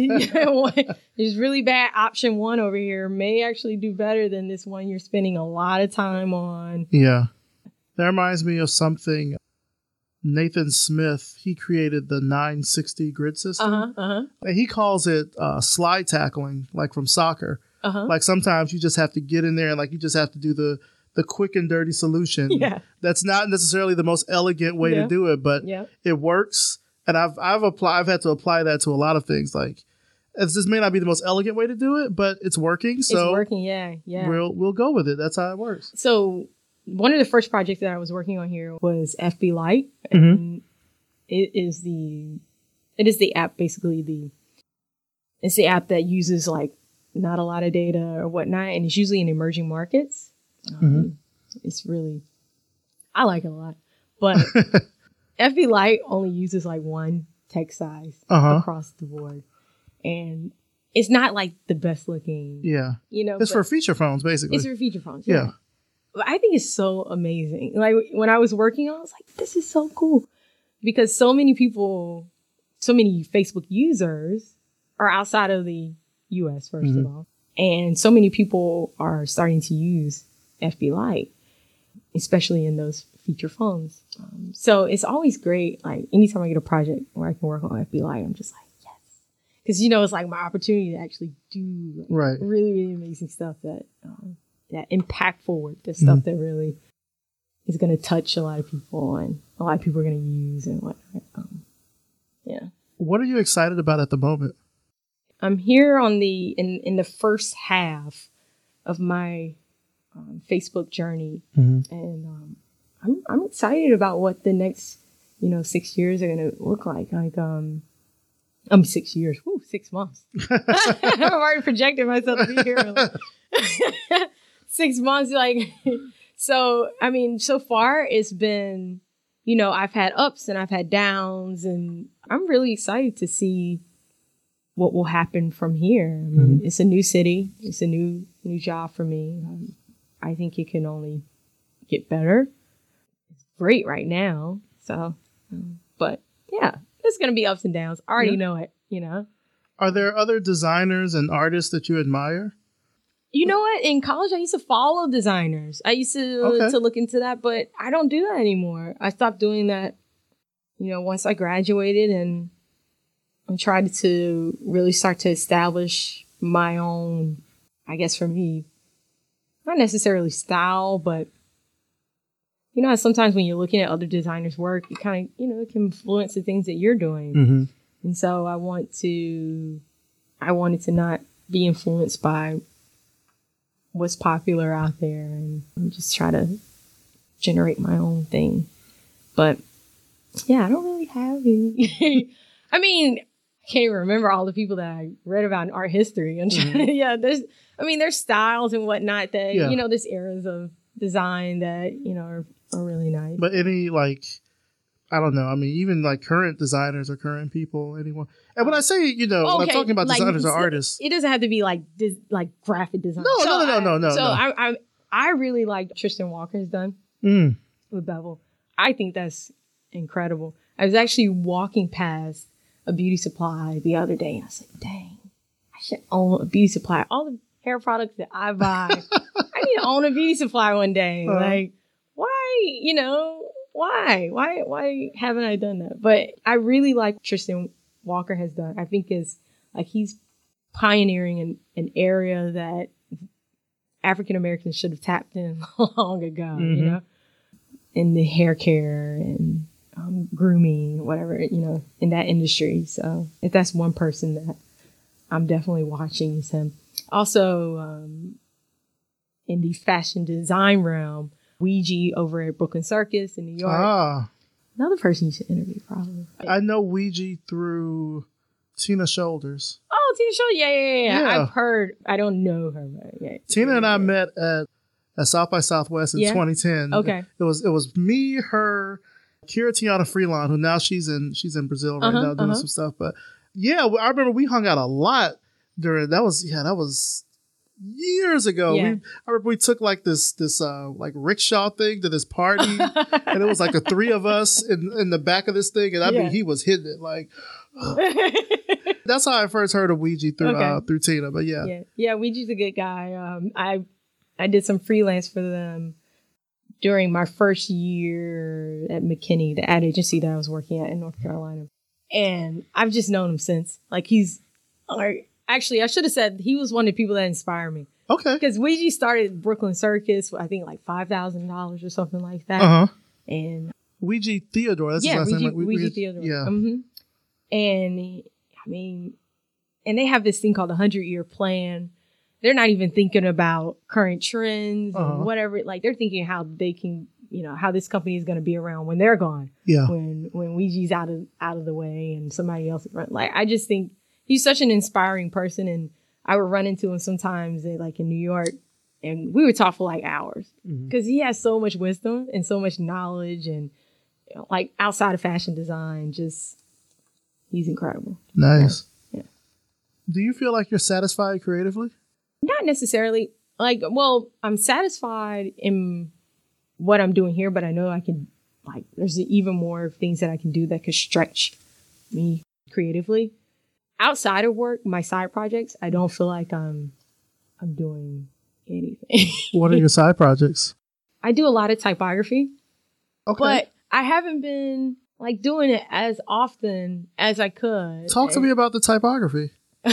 this really bad option one over here may actually do better than this one you're spending a lot of time on. Yeah. That reminds me of something Nathan Smith, he created the nine sixty grid system. Uh-huh, uh-huh. And he calls it uh, slide tackling, like from soccer. Uh-huh. Like sometimes you just have to get in there and like you just have to do the the quick and dirty solution. Yeah. That's not necessarily the most elegant way Yeah. to do it, but Yeah. it works. And I've I've applied I've had to apply that to a lot of things. Like, it's, this may not be the most elegant way to do it, but it's working. So It's working. Yeah. Yeah. we'll we'll go with it. That's how it works. So one of the first projects that I was working on here was F B Lite. Mm-hmm. And it is the it is the app, basically the it's the app that uses like not a lot of data or whatnot, and it's usually in emerging markets. Um, Mm-hmm. It's really I like it a lot, but F B Lite only uses like one text size Uh-huh. across the board, and it's not like the best looking. Yeah. You know, It's but for feature phones, basically. it's for feature phones. Yeah. But I think it's so amazing. Like when I was working on it, I was like, this is so cool. Because so many people, so many Facebook users are outside of the U S, first Mm-hmm. of all. And so many people are starting to use F B Lite, especially in those feature phones. Um, so it's always great. Like anytime I get a project where I can work on F B Lite, I'm just like, yes. Because, you know, it's like my opportunity to actually do like, Right. really, really amazing stuff that, um, that impactful work, the stuff Mm-hmm. that really is going to touch a lot of people and a lot of people are going to use and whatnot. Um, yeah. What are you excited about at the moment? I'm here on the, in, in the first half of my um, Facebook journey. Mm-hmm. And um, I'm, I'm excited about what the next, you know, six years are going to look like. Like, um, I mean, six years, woo, six months. I've already projected myself to be here. Like, six months, like, so, I mean, so far it's been, you know, I've had ups and I've had downs, and I'm really excited to see what will happen from here. I mean, Mm-hmm. it's a new city. It's a new, new job for me. Um, I think it can only get better. It's great right now. So, um, but yeah, there's going to be ups and downs. I already Yeah. know it, you know? Are there other designers and artists that you admire? You know what? In college, I used to follow designers. I used to Okay. to look into that, but I don't do that anymore. I stopped doing that, you know, once I graduated and and tried to really start to establish my own, I guess for me, not necessarily style, but you know, sometimes when you're looking at other designers' work, you kind of, you know, it can influence the things that you're doing. Mm-hmm. And so I want to, I wanted to not be influenced by what's popular out there and just try to generate my own thing. But yeah, I don't really have any. I mean, I can't even remember all the people that I read about in art history. I'm trying Mm-hmm. to, yeah, there's, I mean, there's styles and whatnot that, Yeah. you know, there's eras of design that, you know, are, are really nice. But any, like, I don't know. I mean, even like current designers or current people, anyone. And when I say, you know, when I'm talking about like, designers or it's- artists, It doesn't have to be like dis- like graphic design. No, no, no, no, I- no, no, So no. I, I I really like Tristan Walker's done mm, with Bevel. I think that's incredible. I was actually walking past a beauty supply the other day, and I said, "Dang, I should own a beauty supply. All the hair products that I buy, I need to own a beauty supply one day. Uh-huh. Like, why? You know, why? Why? Why haven't I done that? But I really like Tristan Walker has done. I think is like he's pioneering an, an area that African Americans should have tapped in long ago, Mhm. you know, in the hair care and um, grooming, whatever, you know, in that industry. So if that's one person that I'm definitely watching is him. Also, um, in the fashion design realm, Ouija over at Brooklyn Circus in New York. ah, Another person you should interview, probably. I know Ouija through Tina Shoulders. Oh, Tina Shaw. Yeah, yeah, yeah, Yeah. I've heard. I don't know her, but yeah. Tina and I met at, at South by Southwest in Yeah? twenty ten. Okay. It was it was me, her, Kira Tiana Freelon, who now she's in she's in Brazil right Uh-huh, now doing uh-huh. some stuff. But yeah, I remember we hung out a lot during that was yeah that was years ago. Yeah. We, I remember we took like this this uh like rickshaw thing to this party, and it was like the three of us in in the back of this thing, and I Yeah. mean he was hitting it like. That's how I first heard of Ouija through Okay. uh, through Tina. But yeah, Yeah, yeah. Ouija's a good guy. Um, I I did some freelance for them during my first year at McKinney, the ad agency that I was working at in North Carolina, and I've just known him since. Like he's, like, actually, I should have said he was one of the people that inspired me Okay. Because Ouija started Brooklyn Circus, I think like five thousand dollars or something like that. Uh huh. And Ouija Theodore. That's yeah, his last Ouija, name. Right? Ouija Theodore. Yeah. Mm-hmm. And I mean, and they have this thing called the hundred year plan. They're not even thinking about current trends Uh-huh. and whatever. Like they're thinking how they can, you know, how this company is going to be around when they're gone. Yeah. When when Ouija's out of out of the way and somebody else is run. Like I just think he's such an inspiring person, and I would run into him sometimes, eh, like in New York, and we would talk for like hours because Mhm. he has so much wisdom and so much knowledge, and you know, like outside of fashion design, just he's incredible. Nice. Yeah. Do you feel like you're satisfied creatively? Not necessarily. Like, well, I'm satisfied in what I'm doing here, but I know I can, like, there's even more things that I can do that could stretch me creatively. Outside of work, my side projects, I don't feel like I'm, I'm doing anything. What are your side projects? I do a lot of typography, Okay. but I haven't been like doing it as often as I could. Talk to me about the typography.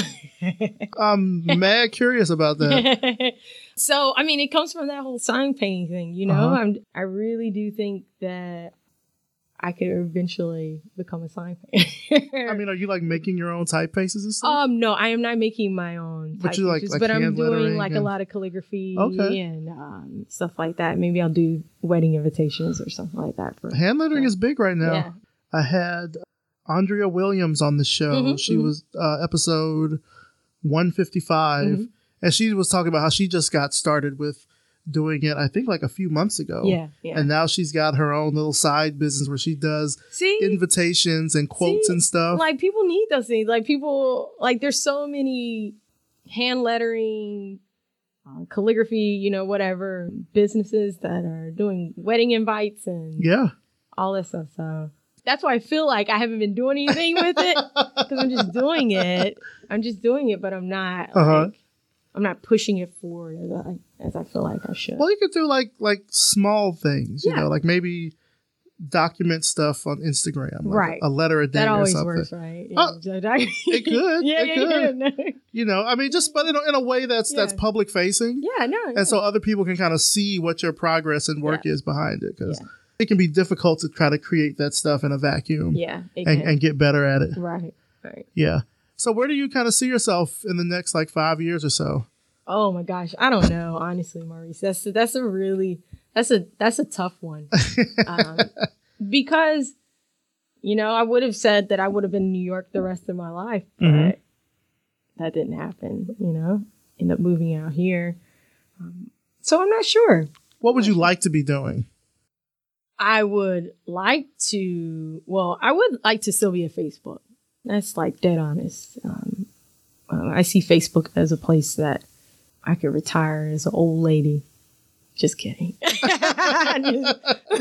I'm mad curious about that. So, I mean, it comes from that whole sign painting thing, you know? Uh-huh. I'm, I really do think that I could eventually become a sign painter. I mean, are you like making your own typefaces and stuff? um, no, I am not making my own But you like- typefaces, like but I'm hand doing lettering like a and- lot of calligraphy Okay. and um, stuff like that. Maybe I'll do wedding invitations or something like that. For Hand lettering yeah. is big right now. Yeah. I had Andrea Williams on the show. Mhm, she mhm. was uh, episode one fifty-five, Mhm. and she was talking about how she just got started with doing it, I think like a few months ago. Yeah, yeah. And now she's got her own little side business where she does See? invitations and quotes See? and stuff. Like people need those things. Like people, like there's so many hand lettering, uh, calligraphy, you know, whatever businesses that are doing wedding invites and yeah. all that stuff. So that's why I feel like I haven't been doing anything with it because I'm just doing it. I'm just doing it, but I'm not Uh-huh. like I'm not pushing it forward as I as I feel like I should. Well, you could do like like small things, you Yeah. know, like maybe document stuff on Instagram, like Right. a, a letter a day that or always something. works, right? Oh, it could, Yeah, it yeah, could. yeah. You know, I mean, just but in a, in a way that's that's Yeah. public facing. Yeah, no. And so other people can kind of see what your progress and work Yeah. is behind it, because Yeah. it can be difficult to try to create that stuff in a vacuum yeah, it and, can. and get better at it. right, right. Yeah. So where do you kind of see yourself in the next like five years or so? Oh my gosh, I don't know, honestly, Maurice. That's that's a really that's a that's a tough one, um, because you know I would have said that I would have been in New York the rest of my life, but Mhm. that didn't happen. You know, end up moving out here, um, so I'm not sure. What would you like to be doing? I would like to. Well, I would like to still be at Facebook. That's like dead honest. Um, uh, I see Facebook as a place that I could retire as an old lady. Just kidding. Just-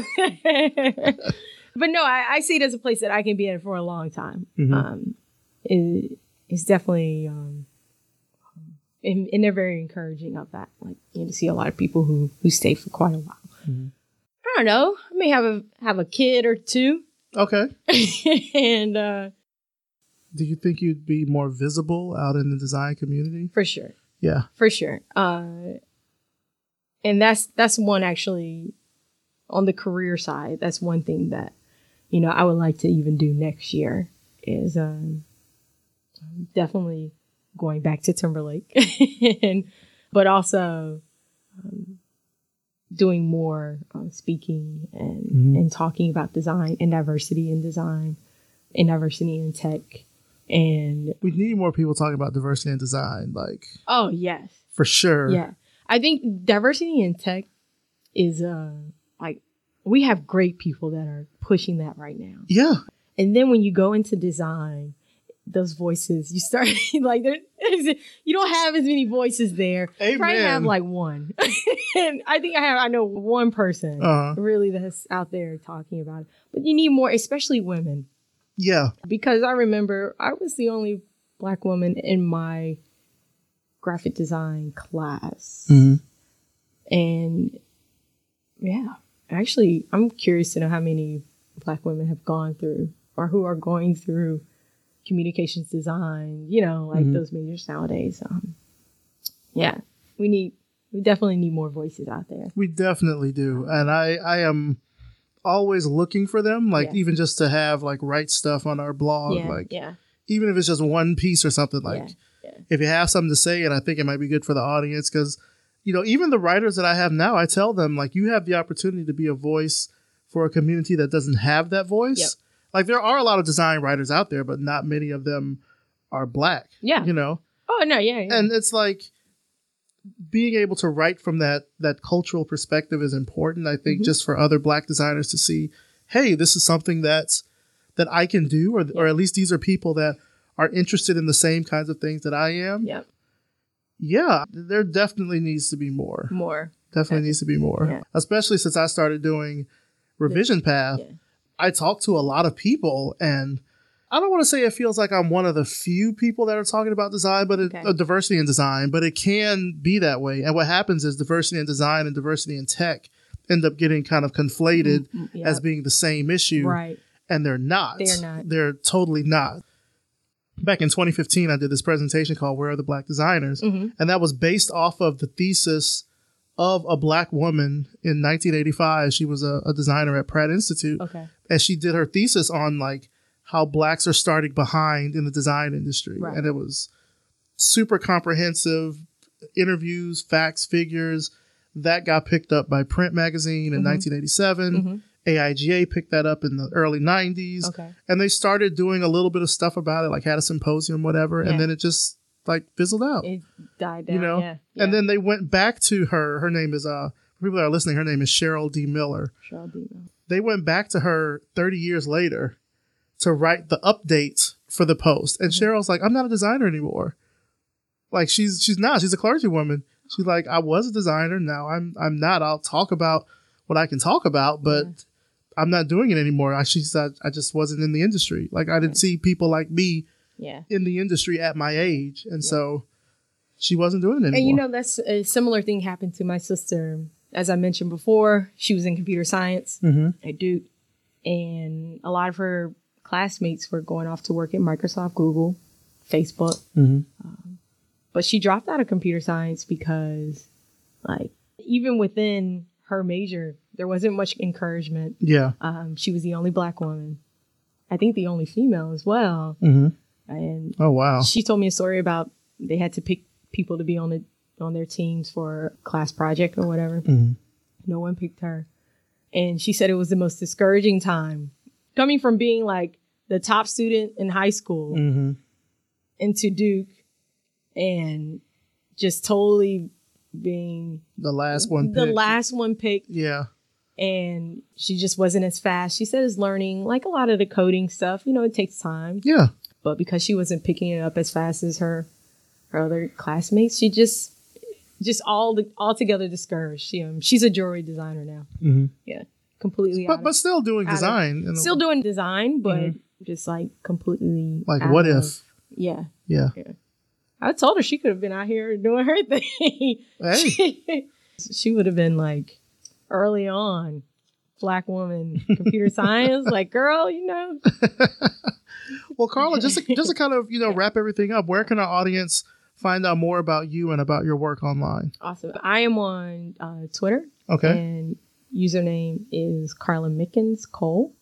but no, I, I see it as a place that I can be at for a long time. Mhm. Um, it, it's definitely, um, and, and they're very encouraging of that. Like you know, to see a lot of people who who stay for quite a while. Mhm. I don't know. I may have a have a kid or two, Okay. and uh, Do you think you'd be more visible out in the design community? for sure. Yeah. For sure. Uh, and that's that's one actually on the career side. That's one thing that, you know, I would like to even do next year is um, definitely going back to Timberlake, and but also um, doing more um, speaking and Mhm. and talking about design and diversity in design and diversity in tech. And We need more people talking about diversity in design, like oh yes. for sure. Yeah. I think diversity in tech is uh like we have great people that are pushing that right now. Yeah. And then when you go into design, those voices, you start like there you don't have as many voices there. You probably Amen. have like one. And I think I have I know one person Uh-huh. really that's out there talking about it. But you need more, especially women. Yeah. Because I remember I was the only Black woman in my graphic design class. Mm-hmm. And yeah, actually, I'm curious to know how many Black women have gone through or who are going through communications design, you know, like Mhm. those majors nowadays. Um, yeah, we need, we definitely need more voices out there. We definitely do. And I, I am always looking for them, like Yeah. even just to have like write stuff on our blog, Yeah, like yeah. even if it's just one piece or something, like Yeah, yeah. if you have something to say, and I think it might be good for the audience, because, you know, even the writers that I have now, I tell them, like, you have the opportunity to be a voice for a community that doesn't have that voice. Yep. Like, there are a lot of design writers out there, but not many of them are Black. Yeah. You know? Oh, no, yeah, yeah. And it's like being able to write from that that cultural perspective is important, I think, Mhm. just for other Black designers to see, hey, this is something that's that I can do, or or at least these are people that are interested in the same kinds of things that I am. Yep. Yeah, there definitely needs to be more. More. Definitely needs to be more. Yeah. Especially since I started doing Revision Path. Yeah. I talk to a lot of people, and I don't want to say it feels like I'm one of the few people that are talking about design, but it, Okay. uh, diversity in design, but it can be that way. And what happens is diversity in design and diversity in tech end up getting kind of conflated Mm, yep. as being the same issue. Right. And they're not. They're not. They're totally not. Back in twenty fifteen, I did this presentation called Where Are the Black Designers? Mm-hmm. And that was based off of the thesis of a Black woman in nineteen eighty-five. She was a, a designer at Pratt Institute. Okay. And she did her thesis on like how Blacks are starting behind in the design industry. Right. And it was super comprehensive interviews, facts, figures. That got picked up by Print Magazine in Mhm. nineteen eighty-seven. Mm-hmm. A I G A picked that up in the early nineties. Okay. And they started doing a little bit of stuff about it, like had a symposium, whatever. Yeah. And then it just like fizzled out. It died down. You know? Yeah. yeah. And then they went back to her. Her name is, uh, for people that are listening, her name is Cheryl D. Miller. Cheryl Dino. They went back to her thirty years later to write the updates for the post. And Mm-hmm. Cheryl's like, I'm not a designer anymore. Like she's she's not. She's a clergywoman. She's like, I was a designer. Now I'm I'm not. I'll talk about what I can talk about, but Yeah. I'm not doing it anymore. I she said I just wasn't in the industry. Like I didn't see people like me Yeah. in the industry at my age, and so she wasn't doing it anymore. And you know, that's a similar thing happened to my sister. As I mentioned before, she was in computer science Mhm. at Duke, and a lot of her classmates were going off to work at Microsoft, Google, Facebook. Mhm. Um, but she dropped out of computer science because, like, even within her major, there wasn't much encouragement. Yeah. Um, she was the only Black woman. I think the only female as well. hmm And Oh wow. she told me a story about they had to pick people to be on the on their teams for a class project or whatever. Mhm. No one picked her. And she said it was the most discouraging time. Coming from being like the top student in high school Mhm. into Duke and just totally being The last one. the picked. last one picked, Yeah. and she just wasn't as fast. She said is learning like a lot of the coding stuff, you know, it takes time. Yeah. But because she wasn't picking it up as fast as her her other classmates, she just just all the altogether discouraged. She um, she's a jewelry designer now. Mhm. Yeah, completely. out But of- but still doing out of- design. in a- still doing design, but Mhm. just like completely. like out what of- if? Yeah, Yeah. I told her she could have been out here doing her thing. Hey. She would have been like early on, Black woman, computer science. Like, girl, you know. Well, Carla, just to, just to kind of you know wrap everything up, where can our audience find out more about you and about your work online? Awesome. I am on uh, Twitter. Okay. And username is Carla Mickens Cole.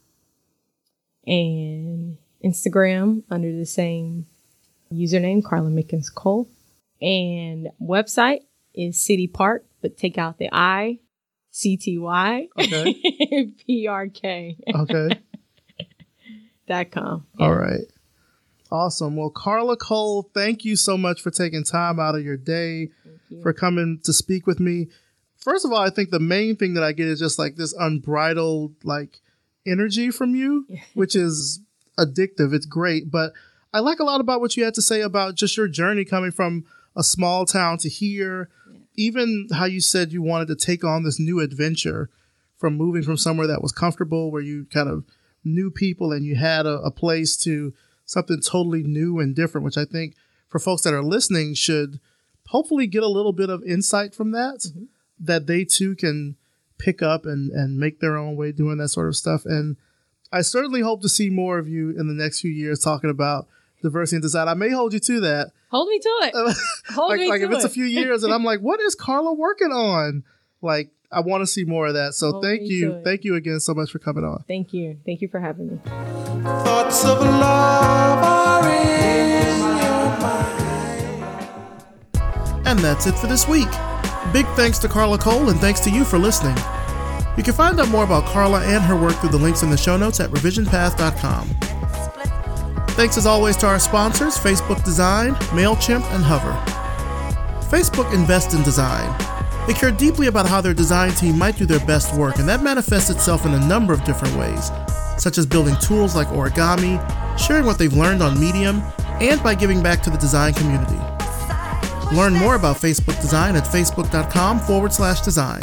And Instagram under the same username, Carla Mickens Cole. And website is City Park, but take out the I, C T Y, Okay. P R K Okay. dot com. All right. Awesome. Well, Carla Cole, thank you so much for taking time out of your day, you. for coming to speak with me. First of all, I think the main thing that I get is just like this unbridled like energy from you, which is addictive. It's great. But I like a lot about what you had to say about just your journey coming from a small town to here, yeah. Even how you said you wanted to take on this new adventure from moving from somewhere that was comfortable, where you kind of knew people and you had a, a place, to something totally new and different, which I think for folks that are listening should hopefully get a little bit of insight from that, mm-hmm. that they too can pick up and, and make their own way doing that sort of stuff. And I certainly hope to see more of you in the next few years talking about diversity in design. I may hold you to that. Hold me to it. Hold like me like to if it's it. a few years and I'm like, what is Carla working on? Like, I want to see more of that. So Hold thank me you. to it. Thank you again so much for coming on. Thank you. Thank you for having me. Thoughts of love are in your mind. And that's it for this week. Big thanks to Carla Cole, and thanks to you for listening. You can find out more about Carla and her work through the links in the show notes at revision path dot com. Thanks as always to our sponsors, Facebook Design, MailChimp, and Hover. Facebook invests in design. They care deeply about how their design team might do their best work, and that manifests itself in a number of different ways, such as building tools like origami, sharing what they've learned on Medium, and by giving back to the design community. Learn more about Facebook Design at facebook.com forward slash design.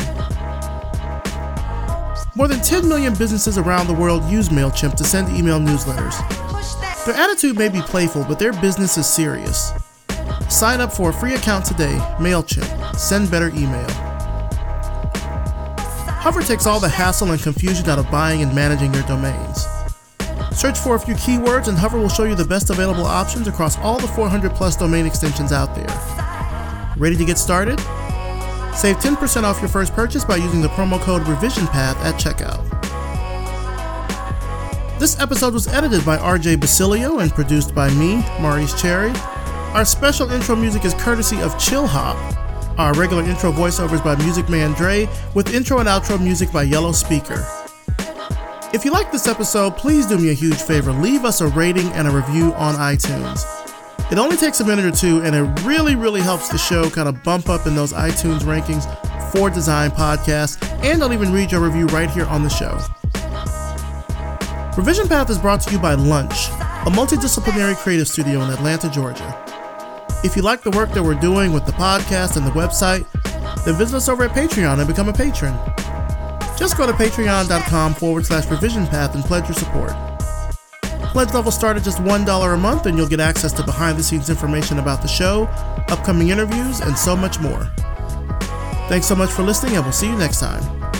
More than ten million businesses around the world use MailChimp to send email newsletters. Their attitude may be playful, but their business is serious. Sign up for a free account today. MailChimp. Send better email. Hover takes all the hassle and confusion out of buying and managing your domains. Search for a few keywords and Hover will show you the best available options across all the four hundred plus domain extensions out there. Ready to get started? Save ten percent off your first purchase by using the promo code RevisionPath at checkout. This episode was edited by R J Basilio and produced by me, Maurice Cherry. Our special intro music is courtesy of Chill Hop. Our regular intro voiceovers by Music Man Dre, with intro and outro music by Yellow Speaker. If you like this episode, please do me a huge favor. Leave us a rating and a review on iTunes. It only takes a minute or two, and it really, really helps the show kind of bump up in those iTunes rankings for design podcasts, and I'll even read your review right here on the show. Revision Path is brought to you by Lunch, a multidisciplinary creative studio in Atlanta, Georgia. If you like the work that we're doing with the podcast and the website, then visit us over at Patreon and become a patron. Just go to patreon.com forward slash revision path and pledge your support. Pledge levels start at just one dollar a month, and you'll get access to behind-the-scenes information about the show, upcoming interviews, and so much more. Thanks so much for listening, and we'll see you next time.